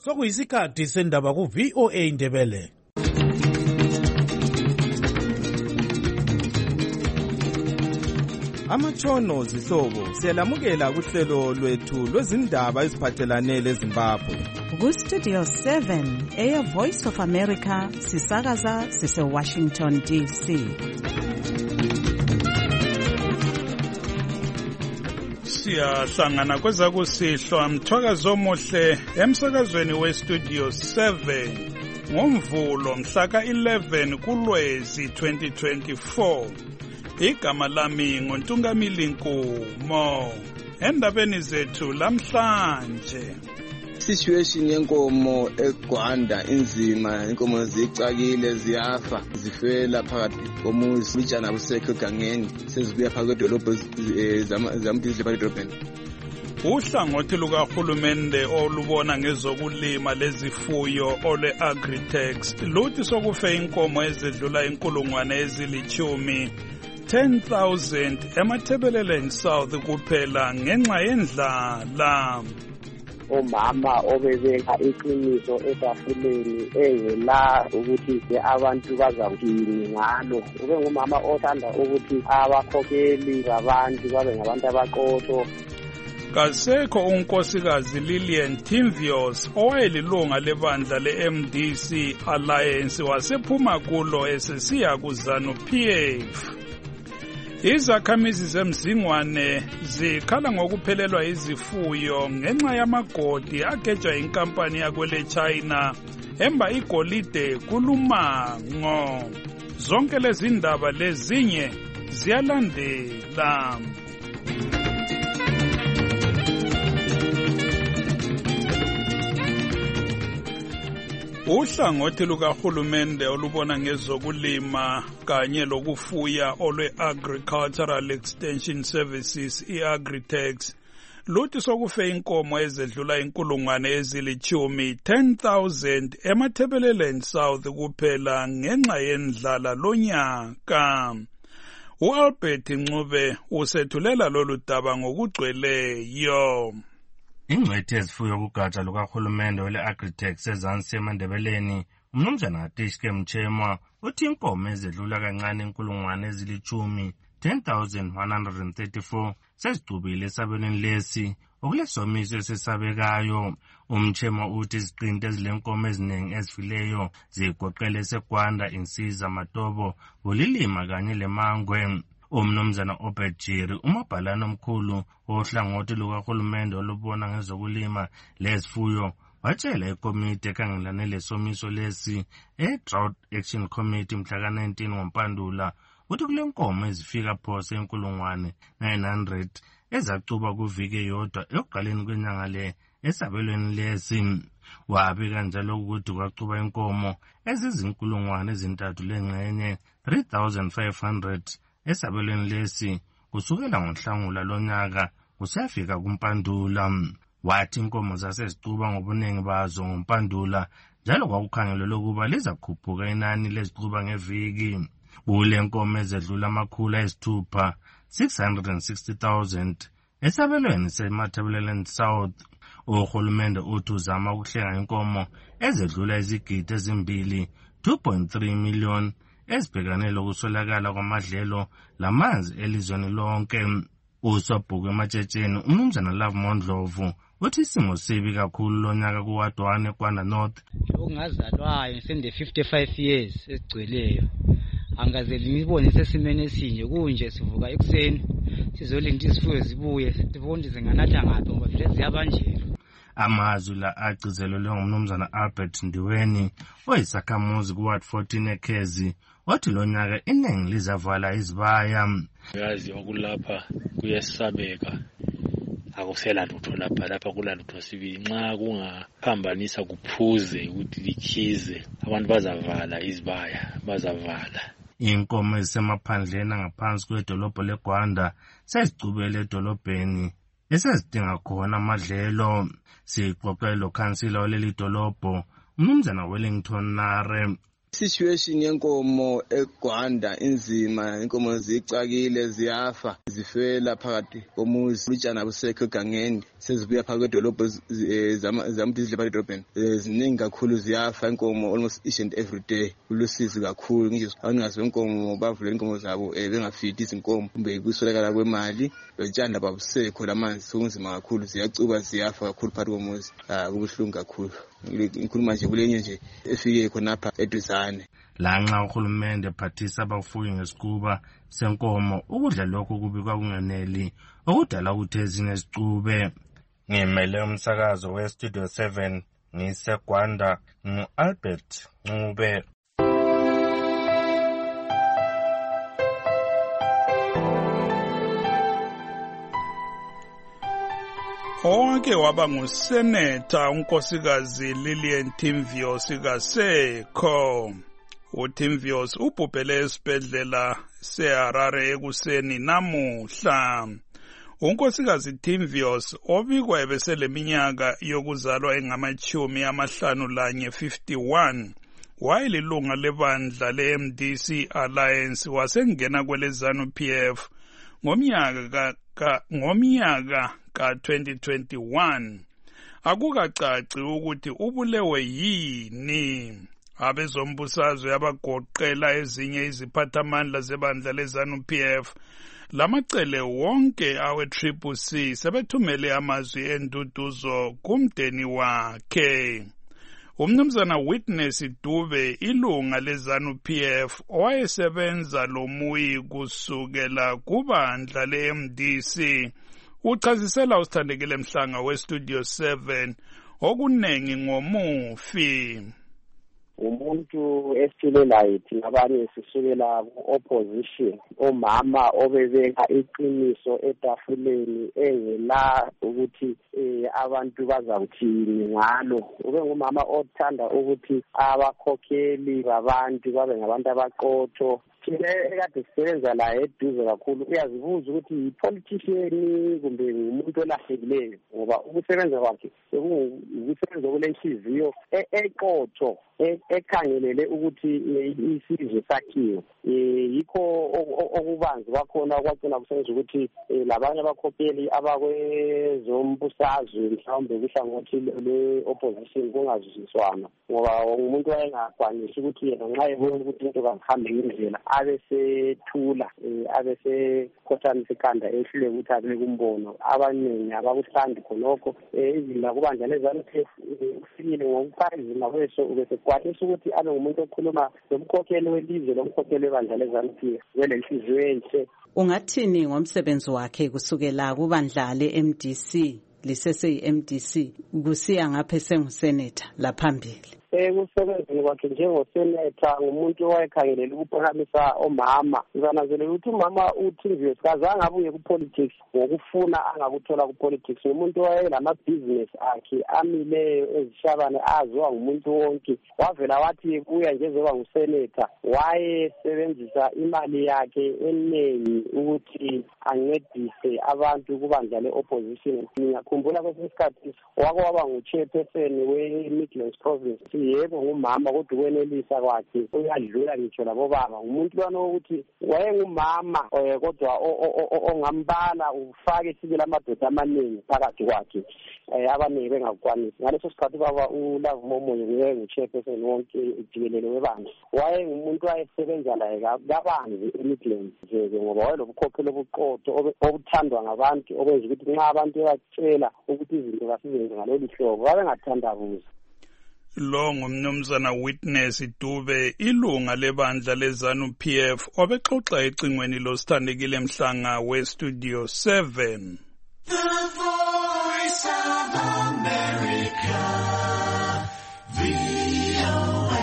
Sokuyisikhathi sendaba ku VOA Indebele. Amatshono zihlobo siyalamukela kuhlelo lwethu lwezindaba eziphathelane leZimbabwe. Ku-Studio 7 Air Voice of America sisakaza sise-Washington DC. Siyahlangana kwezakusihlwa mthwakazo omuhle emsakazweni we-Studio 7 ngoMvulo mhla ka-11 kuLwezi 2024. Igama lami nguNtungamili Nkumo. Endabeni zethu lamhlanje, situation yenkomo eGwanda inzima, inkomo zicakile ziyafa zifela phakathi komuzi bijana busekho egangeni sezibuya phakathi kwedolobho zamphizile phakathi edolobheni. Uhlangothi lukahulumende olubona ngezokulima lezifuyo ole Agritex luthi sokufe inkomo ezedlula 10,000 10,000 eMathebeleleni South kuphela ngenxa yendlala. Omama obebeka iqiniso etafuleni engela ukuthi abantu bazawuthini ngalo. Ube ngumama othanda ukuthi abakhokheli babantu babe ngabantu abaqotho. Kasekho unkosikazi Lillian Timvios owayelilunga lebandla le-MDC Alliance wasephuma kulo esesiya kuZANU-PF. Izakhamizi zemzingwane zikhala ngokuphelelwa izifuyo ngenxa yamagodi agejwa inkampani yakwele China emba igolide kulumango. Zonke lezi ndaba lezinye ziyalandela. Uhlangothi lukahulumende olubona ngezokulima kanye lokufuya olwe-Agricultural Extension Services i-Agritex luthi sokufe inkomo ezedlula 10,000 eMathebeleleni South kuphela ngenxa yendlala lonyaka. U-Albert Ncube usethulela lolu daba ngokugcweleyo. Ingcwethi ezifuyo kugatsha lukahulumende wele-Agritex ezansi eMandebeleni, umnumzana Atishke Mchema, uthi inkomo ezedlula kancane 10,134 sezigcubile esabelweni lesi okulesomiso esesabekayo. Umchema uthi iziqinti ezilenkomo eziningi ezifileyo zigoqele eseGwanda, Insiza, Matobo, Bulilima kanye leMangwe. Umnumzana Obejiri, umabhalane omkhulu wohlangothi lukahulumende olubona ngezokulima lezifuyo, watshela ikomiti ekhangelane lesomiso lesi e-Drought Action Committee mhla ka-19 ngoMpandula uthi kule nkomo ezifika phose 900 ezacuba kuviki eyodwa ekuqaleni kwenyanga le esabelweni lesi. Wabika njalo ukuthi kwacuba inkomo ezizi3,000 lengxenye 3,500 esabelweni lesi kusukela ngoNhlangula lonyaka kusafika kuMpandula. Wathi inkomo zasezicuba ngobuningi bazo ngoMpandula njalo kwakukhangelelwe ukuba lizakhuphuka inani lezicuba ngeviki. Kule nkomo ezedlula 660,000 esabelweni seMathebeleleni South. Uhulumende uthi uzama ukuhlenga inkomo ezedlula izigidi ezimbili 2.3 million ezibhekane lokuswelakala kwamadlelo lamanzi elizweni lonke. Usobhuku eMatshetsheni umnumzana Love Mondlovu uthi isimo sibi kakhulu lonyaka kuwadwane eGwanda North. Ungazalwayo sende 55 years esigcweleyo angaze linibone sesimene esinje kunje sivuka ekuseni sizolinda izifuyo zibuye sibone zinganatha ngaphi ngoba vele ziyabanjela. Amazwi la agcizelelwe ngumnumzana Albert Ndiweni oyisakhamuzi kuWard 14 eKhezi wathi lonyaka iningi lizavala izibaya. Yazi okulapha kuyesabeka akusela lutho lapha kulalutho sibi nxa kungaphambanisa kuphuze ukuthi likhize abantu bazavala izibaya bazavala. Inkomo ezisemaphandleni ngaphansi kwedolobho leGwanda sezicubele edolobheni esezidinga khona amadlelo. Sixoxele lo khansila waleli dolobho umnumzana Wellington Nare Situation yenkomo eGwanda inzima, inkomo zicakile ziyafa zifela phakathi komuzi utshani abusekho egangeni sezibuya phakathi kwedolobho zamuthi zidle phakathi edolobheni ziningi kakhulu ziyafa inkomo almost each and every day. Kulusizi kakhulu ngisho awungazi inkomo bavule inkomo zabo bengafidi izinkomo kumbe kuswelakala kwemali utshani ababusekho lamanzi sokunzima kakhulu ziyacuba ziyafa kakhulu phakathi komuzi. Kubuhlungu kakhulu ngikhuluma nje kulenye nje efike khonapha eduzane. Lanxa uhulumende ephathisa abafuyi ngesikuba senkomo ukudla lokho kubikwa kungeneli okudala ukuthi ezinye zicube. Ngimele umsakazo weStudio 7 ngiseGwanda ngu-Albert Ncube. Owake waba nguseneta unkosikazi Lillian Timvios kasekho. uTimvios ubhubhele esibhedlela seHarare ekuseni namuhla. Unkosikazi Timvios obikwa ebeseleminyaka yokuzalwa engama-51 51 wayelilunga lebandla leMDC Alliance wasengena kweleZANU-PF ngomnyaka ka-2021. Akukacaci ukuthi ubulewe yini. Abezombusazwe abagoqela ezinye iziphathamandla zebandla leZANU-PF lamacele wonke awe-CCC sebethumele amazwi enduduzo kumdeni wakhe. Umnumzana Witness Dube ilunga leZANU-PF owayesebenza lomuyi kusukela kubandla le-MDC uchazisela usithandekile Mhlanga weStudio 7 okunengi ngomufi. Umuntu esithulelayo thina abanye sisukela ku-opposition, omama obebeka iqiniso etafuleni engela ukuthi abantu bazakuthini ngalo. Ube ngumama othanda ukuthi abakhokheli babantu babe ngabantu abaqotho. Thina ekade sisebenza la eduze kakhulu uyazibuza ukuthi yi-politician kumbe umuntu olahlekileyo, ngoba ukusebenza kwakhe ukusebenza kulenhliziyo eqotho ekhangelele ukuthi isizwe sakhiwe. Yikho okubanzi bakhona okwagcina kusenza ukuthi labanye abakhokheli abakwezombusazwe mhlawumbe kuhlangothi le-opposition kungazwisiswana, ngoba umuntu wayengakwanisi ukuthi yena nxa ebona ukuthi into kakuhambe ngendlela abesethula abesekhothamisa ikhanda ehluleke ukuthi abeke umbono. Abaningi abakuthandi khonokho. Izindla kubandla leZANU-PF ufikile ngokupha izindla kweso ubesekwanisa ukuthi abe ngumuntu okhuluma lomkhokheli welizwe lomkhokheli webandla leZANU-PF welenhliziyo enhle. Ungathini ngomsebenzi wakhe kusukela kubandla le-MDC lisese-MDC kusiya ngapha senguseneta laphambili? Ekusebenzeni kwakhe njengoseneta ngumuntu owayekhangelela ukuphakamisa omama. Ngizanazelela ukuthi umama uTimvios kazange abuye kupolitics ngokufuna angakuthola kupolitics. Ngumuntu owayelamabhizinesi akhe amileyo ezishabane aziwa ngumuntu wonke. Wavela wathi kuya njengoba nguseneta wayesebenzisa imali yakhe eningi ukuthi ancedise abantu kubandla le-opposition. Ngiyakhumbula kwesinye isikhathi wake waba ngu-chairperson we-Midlands Province. Yebo ngumama kodwa ukwenelisa kwakhe uyadlula ngitsho labobaba. Umuntu lwana ukuthi wayengumama kodwa ongambala ufake isibili amadoda amaningi phakathi kwakhe abaningi bengakwanisi. Ngaleso sikhathi baba uLove Momoyo nguye ngu-chairperson wonke jikelele webandla. Wayengumuntu wayesebenza laye kabanzi eMidlands ngoba wayelobukhokheli obuqotho obuthandwa ngabantu okwenza ukuthi nxa abantu batshela ukuthi izinto kasizenze ngalolu hlobo babengathandabuzi. Lo ngumnumzana Witness Dube ilunga lebandla leZANU-PF obexoxa ecingweni losithandekile Mhlanga weStudio 7. The Voice of America, VOA.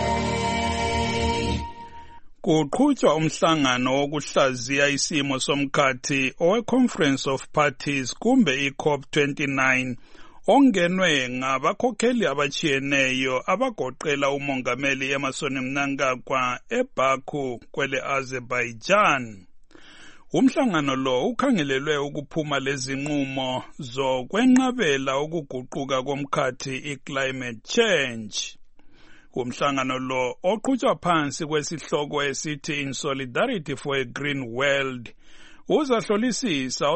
Kuqhutshwa umhlangano wokuhlaziya isimo somkhathi owe-Conference of Parties kumbe i-COP29 ongenwe ngabakhokheli abatshiyeneyo abagoqela umongameli Emmerson Mnangagwa eBaku kwele Azerbaijan. Umhlangano lo ukhangelelwe ukuphuma lezinqumo zokwenqabela ukuguquka komkhathi i-climate change. Umhlangano lo oqhutshwa phansi kwesihloko esithi In Solidarity for a Green World uzahlolisisa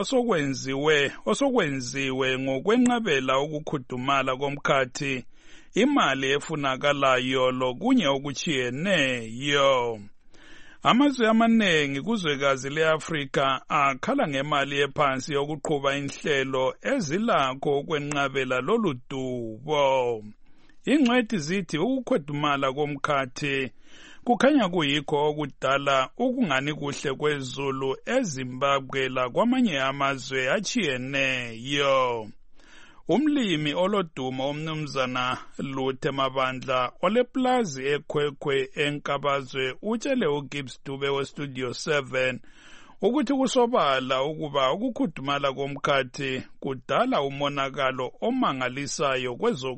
osokwenziwe ngokwenqabela ukukhudumala komkhathi, imali efunakalayo lokunye okuchiyeneyo. Amazwe amaningi kuzwekazi le-Afrika akhala ngemali ephansi yokuqhuba inhlelo ezilakho ukwenqabela lolu dubo. Ingcwethi zithi ukukhudumala komkhathi kukhanya kuyikho okudala ukungani kuhle kwezulu eZimbabwe lakwamanye amazwe achiyeneyo. Umlimi olodumo umnumzana Luthe Mabandla oleplazi eKwekwe eNkabazwe utshele uGibbs Dube weStudio 7 ukuthi kusobala ukuba ukukhudumala komkhathi kudala umonakalo omangalisayo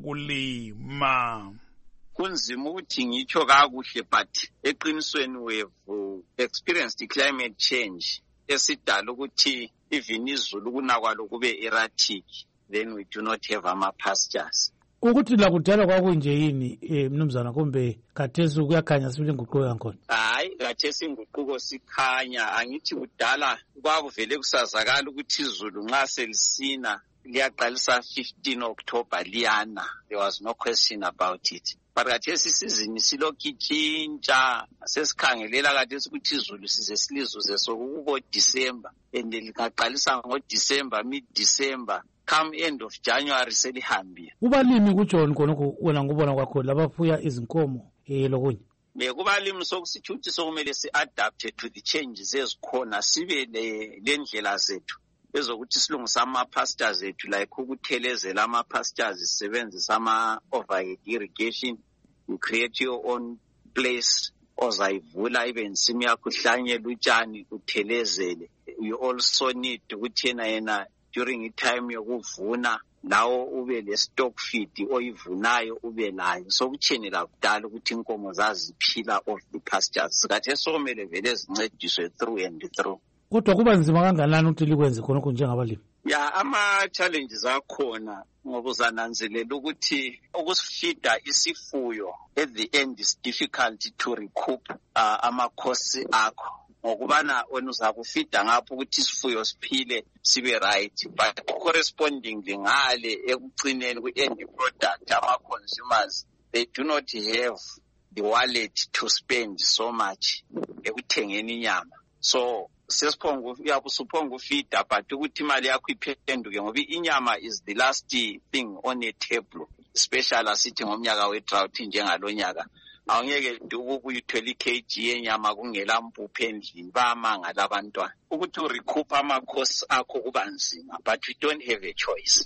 kwezokulima. Kunzima ukuthi ngitsho kakuhle but eqinisweni we've experienced climate change esidala ukuthi even izulu kunakwalo kube erratic, then we do not have ama-pastures. Ukuthi la kudala kwakunje yini mnumzana kumbe khathesi kuyakhanya sibile inguquko yankhona? Hayi, khathesi inguquko sikhanya, angithi kudala kwakuvele kusazakala ukuthi izulu nxa selisina liyaqalisa 15 October liyana. There was no question about it. But khathesi isizini silokhu itshintsha, sesikhangelela khathesi ukuthi izulu size silizuze sokubo December and lingaqalisa ngoDecember, mid-December, come end of January selihambile. Kubalimi kuJohn khonokho wena ngubona kwakho labafuya izinkomo lokunye. Kubalimi sokusithi ukuthi sokumele si-adapte to the changes ezikhona, sibe lendlela zethu ezokuthi silungisa ama-pastures ethu like ukuthelezela ama-pastures sisebenzisa ama-overhead irrigation. You create your own place ozayivula ibe insimu yakho uhlanyele utshani uthelezele. You also need ukuthi yena during itime yokuvuna lawo ube le-stock feed oyivunayo ube layo. So kutshenela kudala ukuthi inkomo zaziphila off the pastures. Khathesi sokumele vele zincediswe through and through. Kodwa kuba nzima kangakanani ukuthi likwenze khonokho njengabalimi? Ama-challenges akhona ngoba uzananzelela ukuthi ukusifida isifuyo at the end is difficult to recoup ama-costs akho. Ngokubana wena uzakufida ngapho ukuthi isifuyo siphile sibe right, but correspondingly ngale ekugcineni ku-end product ama-consumers they do not have the wallet to spend so much ekuthengeni inyama. So uyabusuphonga ufida but ukuthi imali yakho iphenduke ngoba inyama is the last thing on a table, especially asithi ngomnyaka we-drought njengalonyaka. Awungeke ukuyithwela i-kg yenyama kungela mpuphu endlini, bayamangala abantwana. Ukuthi urecoup ama-costs akho kuba nzima, but we don't have a choice.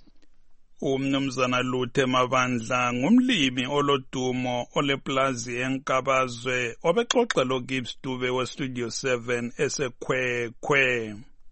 Umnumzana Luthe Mabandla ngumlimi olodumo oleplazi eNkabazwe obexoxa loGibbs Dube weStudio 7 eseKwekwe.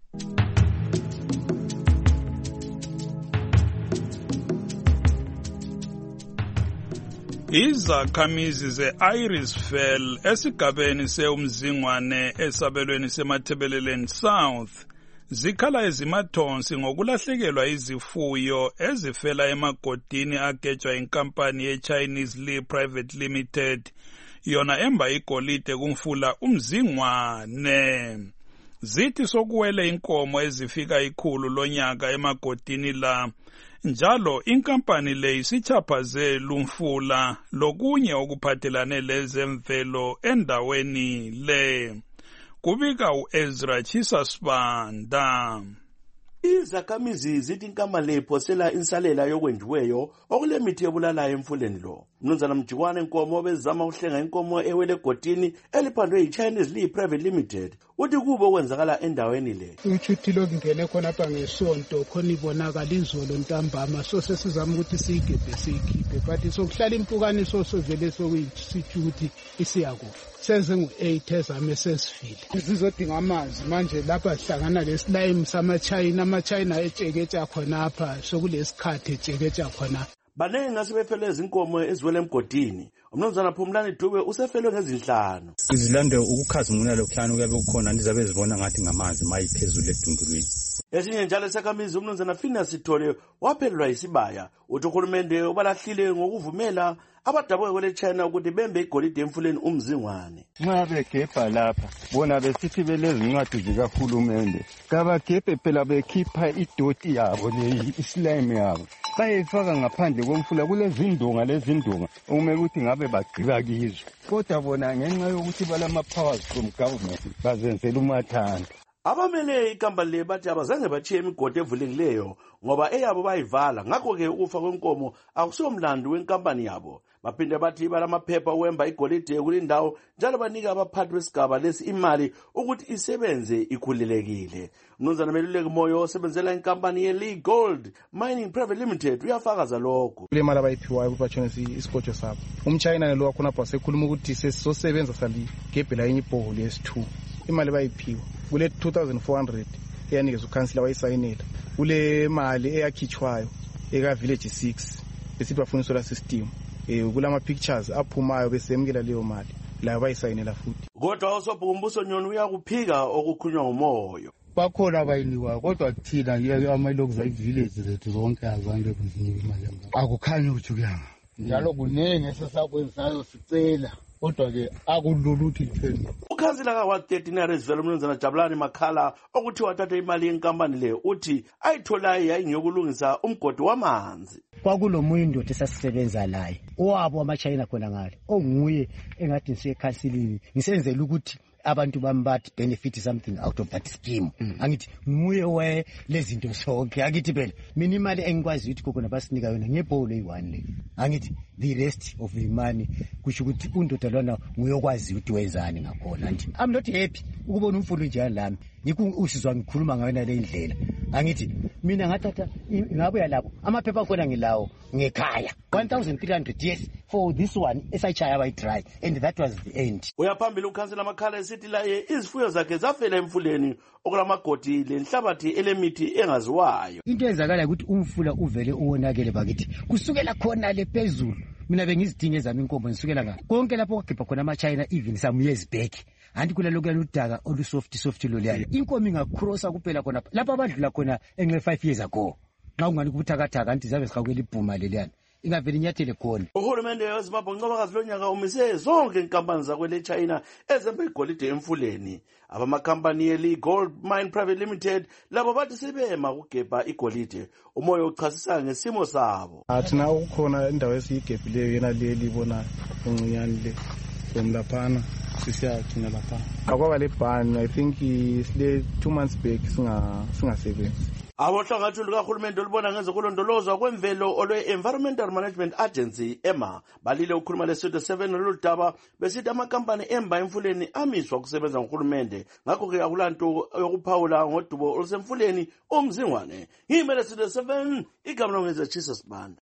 Izakhamizi ze-Irisfell esigabeni seUmzingwane esabelweni seMathebeleleni South zikhala ezimathonsi ngokulahlekelwa izifuyo ezifela emagodini agejwa inkampani ye-Chinese Lee Private Limited yona emba igolide kumfula uMzingwane. Zithi sokuwele inkomo ezifika 100 lonyaka emagodini la, njalo inkampani le isichaphaze lumfula lokunye okuphathelane lezemvelo endaweni le. Kubika uEzra Chisasibanda. Izakhamizi zithi inkampani le iphosela insalela yokwenjiweyo okulemithi ebulalayo emfuleni lo. Mnumzana Mjikwane Nkomo bezama ukuhlenga inkomo ewele egodini eliphandwe yi-Chinese Lee Private Limited uthi kubo kwenzakala endaweni le. Uchuthi lokungene khona apha ngesonto khona ibonakala izolo ntambama so sesizama ukuthi siyikhiphe but sokuhlala impukaniso sovele sokuyisithi ukuthi isiyakufa. Senze ngu-8 ezame sesifile. Zizodinga amanzi manje lapha sihlangana lesilime sama-China, ama-China etsheketsha khona apha sokulesikhathi etsheketsha khona. Baningi ngasebefele izinkomo eziwele emgodini. Umnumzana Phumlani Dube usefele ngezi5. Izilande ukukhazimula lokuhlanu kuyabe kukhona ndizabe zibona ngathi ngamanzi mayiphezulu edundulwini. Esinye njalo sekhamizi umnumzana Phineas Sithole waphelelwa isibaya. Uthi uhulumende ubalahlile ngokuvumela abadabuka kwele China ukuthi bembe igolide emfuleni uMzingwane. Nxa begebha lapha bona besithi belezincwadi zikahulumende kabagebhe phela bekhipha idoti yabo le islime yabo bayifaka ngaphandle komfula kulezindunga lezindunga ukumele ukuthi ngabe bagqiba kizo kodwa bona ngenxa yokuthi balama powers from government bazenzela umathanda. Abamele ikampani le bathi abazange bachiye imigodi evulekileyo ngoba eyabo bayivala ngakho-ke ukufa kwenkomo akusomlando wenkampani yabo. Baphinde bathi balamaphepha wemba igolide kulindawo njalo banika abaphathi besigaba lesi imali ukuthi isebenze ikhululekile. Mnumzana Meluleki Moyo osebenzela inkampani ye-Lee Gold Mining Private Limited uyafakaza lokho. Kule mali abayiphiwayo ukubachonisa isipotsho sabo. Umchina lo wakhona basekhuluma ukuthi sesizosebenza saligebhela enye ibhoholi yesi2. Imali bayiphiwa kule 2400 eyanikeza ukhansila wayisayinela. Kule mali eyakhitshwayo eka village 6 besithi bafuna solar system. Kulama pictures aphumayo besemkela leyo mali la bayisayinela futhi. Kodwa usobhukumbuso Nyoni uyakuphika okukhunywa ngumoyo. Bakhona abayiniwa kodwa thina amalokhu village zethu zonke azange kuzinika imali yabo. Akukhanyi ukuthi kuyanga. Njalo kunenge sesakwenzayo sicela kodwa ke akululu ukuthi itheni. Ukhansila ka 13 Arizville umnumzana Jabulani Makhala okuthi wathatha imali yenkampani le uthi ayitholayo yayingeyokulungisa umgodi wamanzi. Kwakulomunye indoda esasisebenza naye owabo amachina khona ngale onguye engathi ngisekhansilini ngisenzela ukuthi abantu bambathi benefit something out of that scheme. Angithi nguye we lezinto sonke akithi phela mina imali engikwazi ukuthi kokona basinika yona ngebhowl eyi1 le. Angithi the rest of the money kusho ukuthi undoda lona nguyokwazi ukuthi wenzani ngakhona nje. I'm not happy ukubona umfundo nje lami ngikusizwa ngikhuluma ngayo le indlela. Angithi mina ngathatha ngabuya lapho amaphepha khona ngilawo ngekhaya 1300 yes for this one esaychaya by try and that was the end. Uyaphambili ukhansela Makhala esithi la izifuyo zakhe zafela emfuleni okulamagodi lenhlabathi elemithi engaziwayo. Into ezakala ukuthi umfula uvele uwonakele bakithi kusukela khona le phezulu mina bengizidinge zami inkomo ngisukela ngapha konke lapho kwagebha khona amachina even some years back anti kula lokuyana udaka olusoft loliyana inkomo ingacrossa kuphela khona lapha abadlula khona engle 5 years ago xa ungani kubuthakathaka anti zabe sikhawukela ibhuma leliyana ingaveli inyathele khona. Uhulumende weZimbabwe Ncobakazi lonyaka umise zonke inkampani zakwele China ezembe igolide emfuleni. Abamakhampani ye-Lee Gold Mine Private Limited labo bathi sebema kugebha igolide. Umoyo uchasisa ngesimo sabo. Athina ukukhona indawo esiyigebhileyo yena le libona encinyane le somlaphana sisiyathina lapha. Akwaba le ban I think isile 2 months back singasebenzi. Abohlangathu lukahulumende olubona ngezokulondolozwa kwemvelo olwe-Environmental Management Agency EMA balile ukhuluma leSoto 7 loludaba besithi amakampani emba emfuleni amiswa kusebenza ngohulumende ngakho-ke akulanto yokuphawula ngodubo olusemfuleni uMzingwane. Ngimele Soto 7 igama longeza Jesus Banda.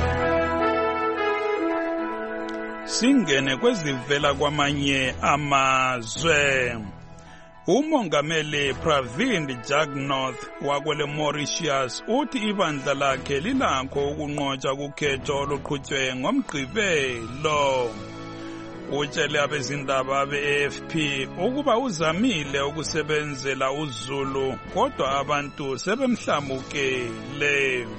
Singene kwezivela kwamanye amazwe. Umongameli Pravind Jugnauth wakwele Mauritius uthi ibandla lakhe lilakho ukunqotsha kukhetho oluqhutywe ngoMgqibelo. Utshele abezindaba be-AFP ukuba uzamile ukusebenzela uZulu kodwa abantu sebemhlamukele.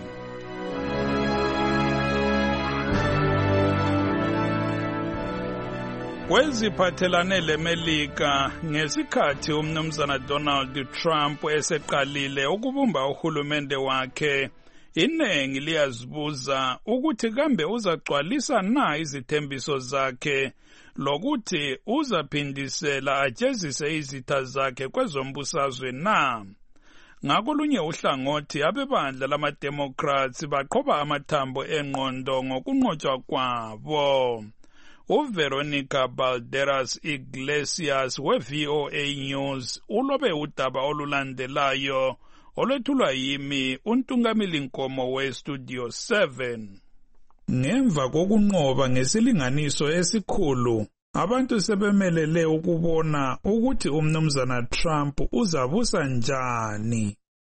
Kweziphathelane leMelika ngesikhathi umnumzana Donald Trump eseqalile ukubumba uhulumende wakhe, inengi liyazibuza ukuthi kambe uzacwalisa na izithembiso zakhe lokuthi uzaphindisela ajezise izitha zakhe kwezombusazwe na. Ngakolunye uhlangothi abebandla lama-Democrats baqhoba amathambo engqondo ngokunqotshwa kwabo. uVeronica Balderas Iglesias we-VOA News ulobe udaba olulandelayo olwethulwa yimi uNtungamili Nkomo we-Studio 7. Ngemva kokunqoba ngesilinganiso esikhulu, abantu sebemelele ukubona ukuthi umnumzana Trump uzabusa njani.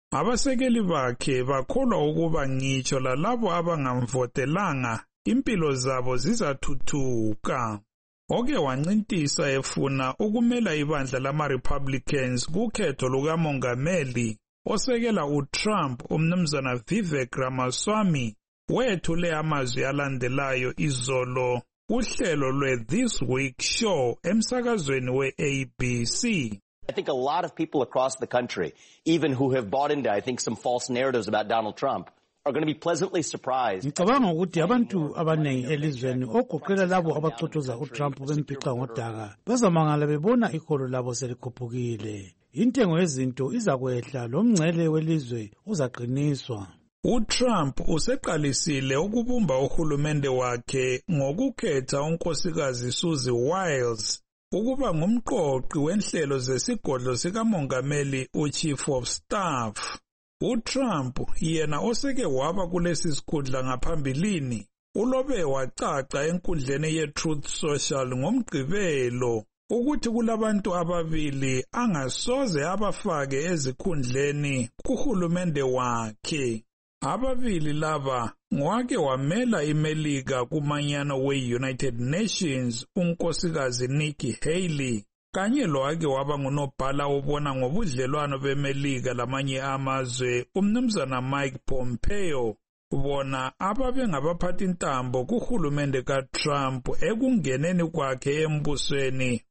Abasekeli bakhe bakholwa ukuba ngitsho lalabo abangamvotelanga impilo zabo zizathuthuka. Oke wancintisa efuna ukumela ibandla lama-Republicans kukhetho lukamongameli osekela uTrump. Umnumzana Vivek Ramaswamy wethule amazwi alandelayo izolo uhlelo lwe-This Week Show emsakazweni we-ABC. I think a lot of people across the country, even who have bought into, I think, some false narratives about Donald Trump, are going to be pleasantly surprised. Ngicabanga ukuthi abantu abanengi elizweni ogoqela labo abacotoza uTrump bemphica ngodaka bazamangala bebona ikholo labo selikhuphukile. Intengo yezinto izakwehla lomngcele welizwe uzaqiniswa. uTrump useqalisile ukubumba uhulumende wakhe ngokukhetha unkosikazi Susie Wiles ukuba ngumqoqi wenhlelo zesigodlo sikamongameli uChief of Staff. uTrump yena oseke waba kulesi sikhundla ngaphambilini ulobe wacaca enkundleni yeTruth Social ngomgqibelo ukuthi kulabantu ababili angasoze abafake ezikhundleni kuhulumende wakhe. Ababili laba ngwake wamela iMelika kumanyano we-United Nations unkosikazi Nikki Haley kanye lowake waba ngunobhala obona ngobudlelwano beMelika lamanye amazwe umnumzana Mike Pompeo. Bona ababe ngabaphathi intambo kuhulumende kaTrump ekungeneni kwakhe embusweni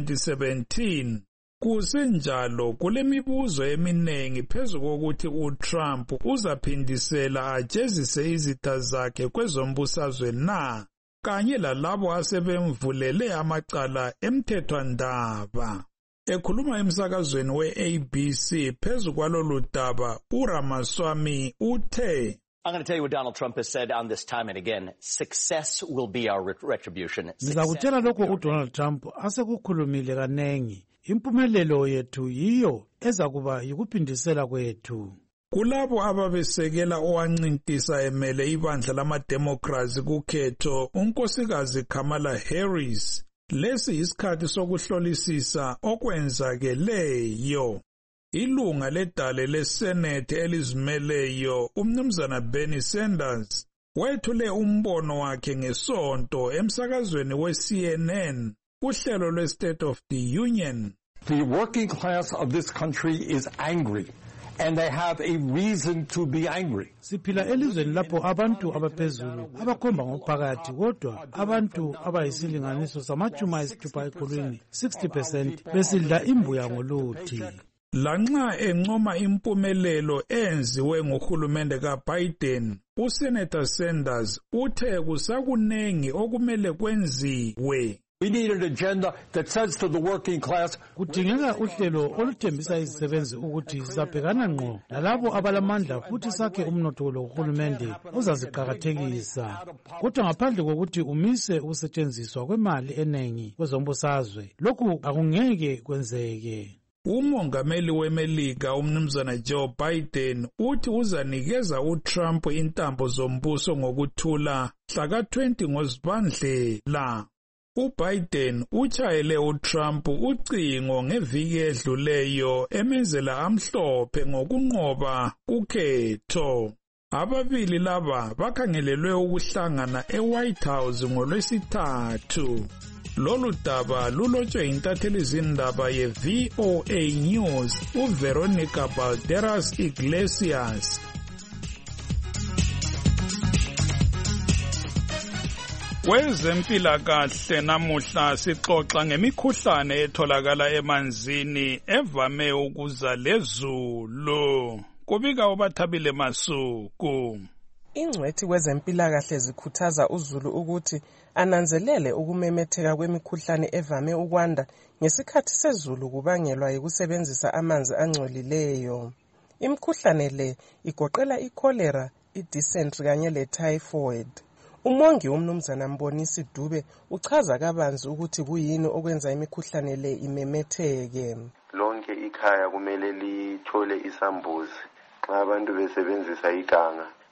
ngo-2017. Kusenjalo kulemibuzo eminengi phezu kokuthi uTrump uzaphindisela ajezise izitha zakhe kwezombusazwe na, kanye lalabo asebemvulele amacala emthethwandaba. Ekhuluma emsakazweni we-ABC phezu kwalolu daba, uRamaswamy uthe, I'm going to tell you what Donald Trump has said on this time and again. Success will be our retribution. Ngizakutshela lokho uDonald Trump asekukhulumile kanengi. Impumelelo yethu yiyo ezakuba yikuphindisela kwethu. Kulabo ababesekela owancintisa emele ibandla lama-Democrats kukhetho unkosikazi Kamala Harris, lesi isikhathi sokuhlolisisa okwenzakeleyo. Ilunga ledale leSenate elizimeleyo umnumzana Bernie Sanders wethule umbono wakhe ngesonto emsakazweni we-CNN uhlelo lwe-State of the Union. The working class of this country is angry, and they have a reason to be angry. Siphila elizweni lapho abantu abaphezulu abakhomba ngophakathi kodwa abantu abayisilinganiso samajuma ayisithupha ekhulwini 60% besidla imbuya ngoluthi. Lanxa encoma impumelelo enziwe nguhulumende kaBiden, uSenator Sanders uthe kusakunengi okumele kwenziwe. We need an agenda that says to the working class, kudingeka uhlelo oluthembisa izisebenzi ukuthi sizabhekana ngqo lalabo abalamandla futhi sakhe umnotho lo uhulumende uzaziqhakathekisa. Kodwa ngaphandle kokuthi umise ukusetshenziswa kwemali enengi kwezombusazwe, lokhu akungeke kwenzeke. Umongameli weMelika umnumzana Joe Biden uthi uzanikeza uTrump intambo zombuso ngokuthula mhla ka-20 ngoZibandlela. uBiden utshayele uTrump ucingo ngeviki edluleyo emenzela amhlophe ngokunqoba ukhetho. Ababili laba bakhangelelwe ukuhlangana eWhite House ngoLwesithathu. Lolu daba lulotshwe intatheli zindaba ye-VOA News uVeronica Balderas Iglesias. Kwezempilakahle namuhla sixoxa ngemikhuhlane etholakala emanzini evame ukuza lezulu. Kubika uBathabile Masuku. Ingcwethi kwezempilakahle zikhuthaza uZulu ukuthi ananzelele ukumemetheka kwemikhuhlane evame ukwanda ngesikhathi sezulu kubangelwa yikusebenzisa amanzi angcolileyo. Imikhuhlane le igoqela i-cholera, i-dysentery kanye le-typhoid. Umongi umnumzana Mbonisi Dube uchaza kabanzi ukuthi kuyini okwenza imikhuhlane le imemetheke. Lonke ikhaya kumele lithole isambuzi. Xa abantu besebenzisa iganga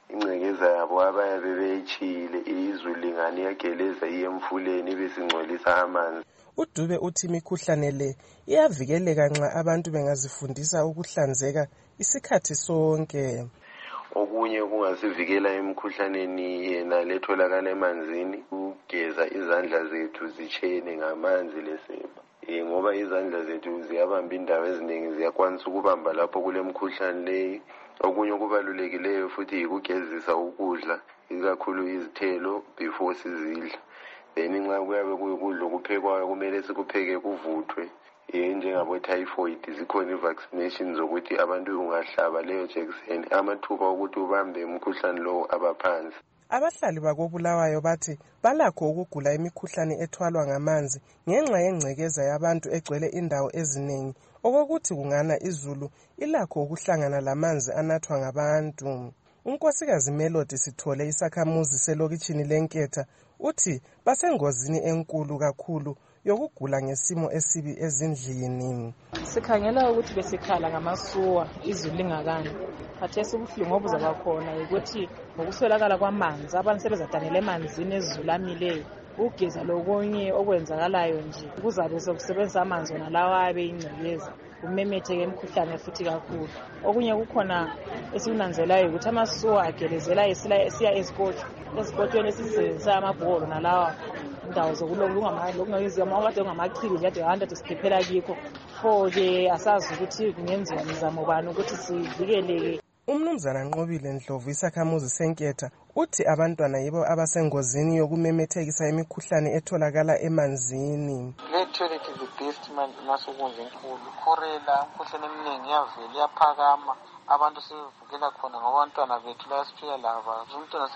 ingcekeza yabo abayabe beyitshile izulu lingani yageleza iye emfuleni ibisingcolisa amanzi. uDube uthi imikhuhlane le iyavikeleka nxa abantu bengazifundisa ukuhlanzeka isikhathi sonke. Okunye kungasivikela emikhuhlaneni yena letholakala emanzini, ugeza izandla zethu zitshene ngamanzi lesepa. Ngoba izandla zethu ziyabamba indawo eziningi, ziyakwanisa ukubamba lapho kulemikhuhlane leyi. Okunye kubalulekileyo futhi yikugezisa ukudla, ikakhulu izithelo before sizidla. Then nxa kuyabe kuyikudla okuphekwayo kumele sikupheke kuvuthwe. Njengabo typhoid zikhona i-vaccinations zokuthi abantu ungahlaba leyo jekiseni amathuba ukuthi ubambe umkhuhlane lowo abaphansi. Abahlali bakoBulawayo bathi balakho ukugula imikhuhlane ethwalwa ngamanzi ngenxa yengcekeza yabantu egcwele indawo eziningi, okokuthi kungana izulu ilakho ukuhlangana lamanzi anathwa ngabantu. Unkosikazi Melody Sithole, isakhamuzi selokitshini leNketha, uthi basengozini enkulu kakhulu yokugula ngesimo esibi ezindlini. Sikhangela ukuthi besikhala ngamasuwa izulu lingakani. Khathesi ubuhlungu obuzaba khona ukuthi ngokuswelakala kwamanzi abantu sebezadanela emanzini ezulu amileyo. Ugeza lokunye okwenzakalayo nje kuzabe sokusebenzisa amanzi wona lawa abe ingcekeza kumemetheke imikhuhlane futhi kakhulu. Okunye kukhona esikunanzelayo ukuthi amasuwa agelezela esiya esikotshweni esisebenzisa amabholo nalawa indawo zokulokungayizima ngamachibi nje ade handa sikhiphela kikho. Pho-ke asazi ukuthi kungenziwa mizamo bani ukuthi sivikeleke. Umnumzana Nqobile Ndlovu, isakhamuzi seNketha, uthi abantwana yibo abasengozini yokumemethekisa imikhuhlane etholakala emanzini. Le toilet is the best man nasokudla enkulu. Cholera, umkhuhlane eminingi yavela iyaphakama. Abantu sebevukela khona ngabantwana bethu la siphila laba. Umntwana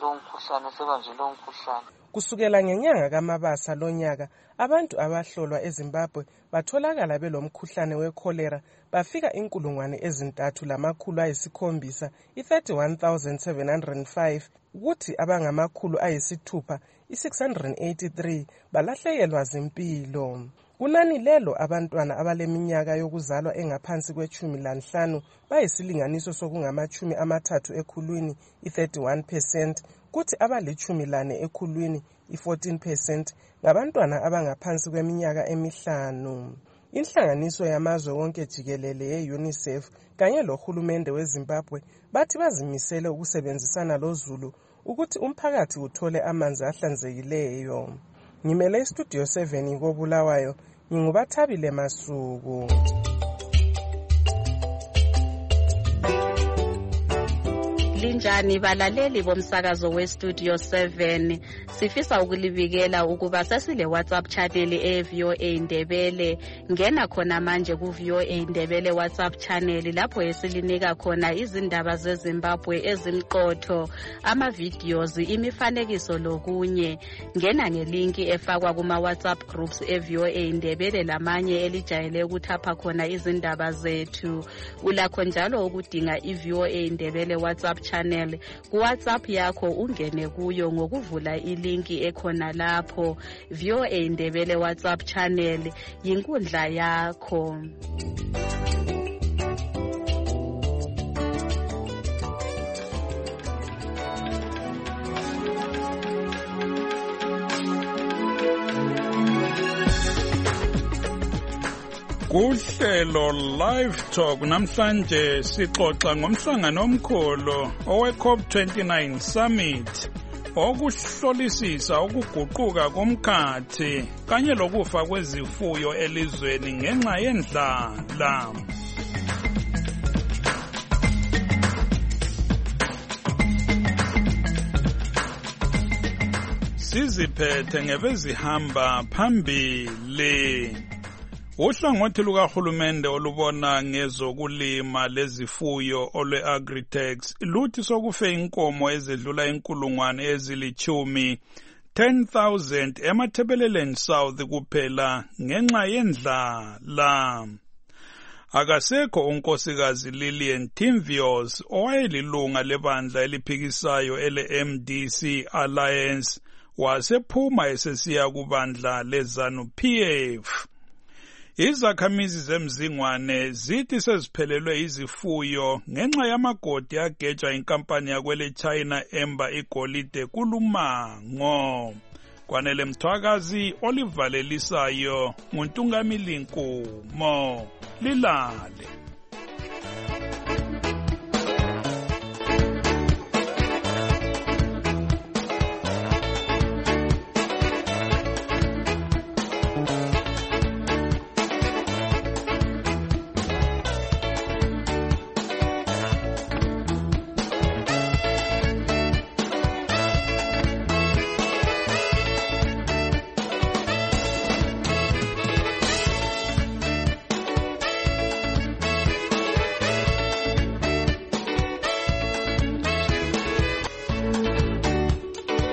sebanjelo umkhuhlane. Kusukela ngenyanga kaMabasa lonyaka, abantu abahlolwa eZimbabwe batholakala belomkhuhlane wecholera bafika 3,707, 31,705, kuthi abangamakhulu ayisithupha 683 balahlekelwa zimpilo. Kunani lelo abantwana abaleminyaka yokuzalwa engaphansi kwe-15 bayisilinganiso sokungama-30 ekhulwini, 31%, kuthi abali-14 ekhulwini, 14%, ngabantwana abangaphansi kweminyaka emihlanu. Inhlanganiso yamazwe wonke jikelele ye-UNICEF kanye lohulumende weZimbabwe bathi bazimisele ukusebenzisana loZulu ukuthi umphakathi uthole amanzi ahlanzekileyo. Ngimele iStudio 7 koBulawayo, nginguBathabile Masuku. Linjani balaleli bomsakazo weStudio 7, sifisa ukulibikela ukuba sesile WhatsApp channel eVOA Ndebele. Ngena khona manje kuVOA Ndebele WhatsApp channel lapho esilinika khona izindaba zeZimbabwe ezimqotho, ama-videos, imifanekiso lokunye. Ngena ngelinki efakwa kuma WhatsApp groups eVOA Ndebele lamanye elijayele ukuthapha khona izindaba zethu. Ulakho njalo ukudinga iVOA Ndebele WhatsApp channel ku WhatsApp yakho, ungene kuyo ngokuvula ilinki ekhona lapho. VOA Ndebele WhatsApp channel yinkundla yakho. Kuhlelo Live Talk namhlanje sixoxa ngomhlangano omkhulu owe-COP29 Summit okuhlolisisa ukuguquka komkhathi kanye lokufa kwezifuyo elizweni ngenxa yendlala. Siziphethe ngebezihamba phambili. Uhlangothi lukahulumende olubona ngezokulima lezifuyo olwe-Agritex luthi sokufe inkomo ezedlula 10,000 eMathebeleleni South kuphela ngenxa yendlala. Akasekho unkosikazi Lillian Timvios owayelilunga lebandla eliphikisayo ele-MDC Alliance wasephuma esesiya kubandla leZANU-PF. Izakhamizi zemzingwane zithi seziphelelwe izifuyo ngenxa yamagodi agejwa inkampani yakwele China emba igolide kulumango. Kwanele Mthwakazi olivalelisayo nguNtungamili Nkumo. Lilale.